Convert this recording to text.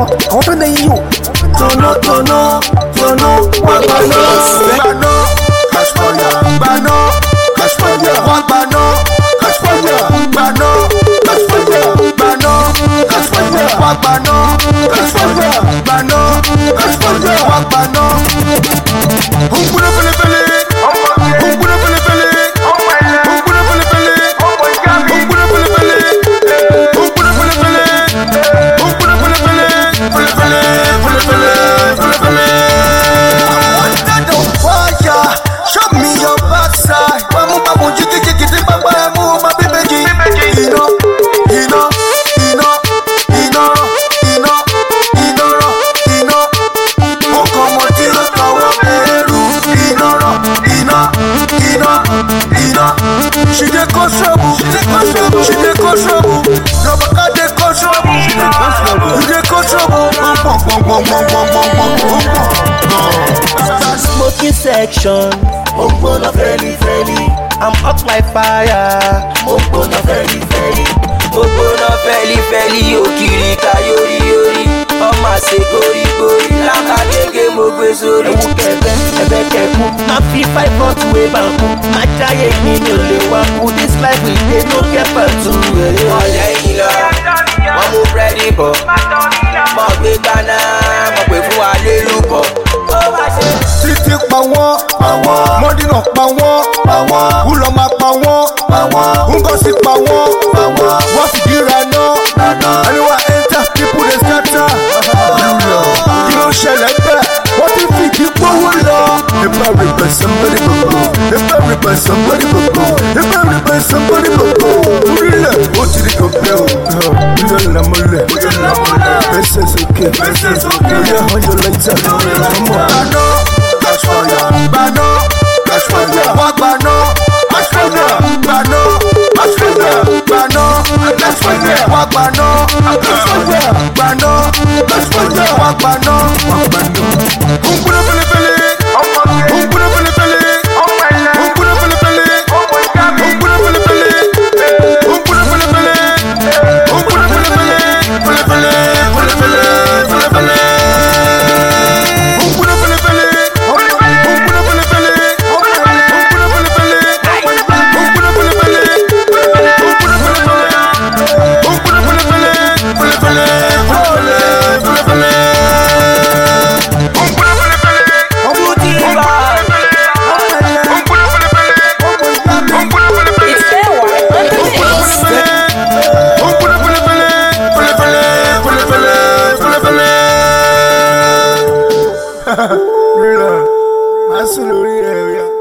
àwọn fẹ́ lẹ́yìn yóò. Tọ̀nà wàgbàná kàṣpọ̀yà gbaná kàṣpọ̀yà wàgbàná kàṣpọ̀yà gbaná kàṣpọ̀yà gbaná kàṣpọ̀yà wàgbàná kàṣpọ̀yà gbaná kàṣpọ̀yà wàgbàná. Ònkúrò fẹlẹfẹlẹ ònkúrò fẹlẹfẹlẹ ònkúrò fẹlẹfẹlẹ ònkúrò fẹlẹfẹlẹ ònkúrò fẹlẹfẹlẹ ònkúrò fẹlẹfẹlẹ fẹlẹfẹlẹ. Show me your backside. Bamu bamu jiki jiki ti papa emu ma bibeji. Ino. Oko mo ti lo kawo eru. Ino. She dey cause trouble. Nobody dey cause trouble. You dey cause trouble. Smoking section. Mogbona feli. I'm hot like fire. Mogbona feli. Mogbona feli. Okiri kayori. Ọmọ àṣẹ gorí. Lákàtẹ́gẹ́ mo gbé sórí. Ewu kẹ̀kẹ́ ẹ̀bẹ̀ kẹ̀kú. Má fi 5 months wé bàkú. Má jáyé mi ò lè wá kú. This life we dey no get pẹ̀tù. Ọ̀lẹ́ yìí lọ, wọ́n mú búrẹ́dì bọ̀. Mọ̀ gbé gbaná, mọ̀ pé fún wa lélùbọ̀. Títí pa wọ́n, Mọ́dínà pa wọ́n, Wúlọ̀ máa pa wọ́n, Ngozi pa wọ́n, wọ́n fìdí ra náà. Anyone enter, people dey scatter. Kí ló ń ṣẹlẹ̀ bẹ́ẹ̀? Wọ́n ti fìdí gbówó lọ. If I repair somebody gbogbo, orílẹ̀ ó ti di kọ̀pẹ́ o. Mílíọ̀nù lámọ́lẹ̀, pẹ́sẹ̀ sókè, lórí ẹ̀hán yóò lẹ́tà. Ọmọ àná, kàṣpọ̀yà gbaná, wàgbàná, kàṣpọ̀yà gbaná, wàgbàná, kàṣpọ̀yà gbaná, wàgbàná. Ònkúrò fẹlẹfẹlẹ. Lula, masuk lórí ẹ̀ rí.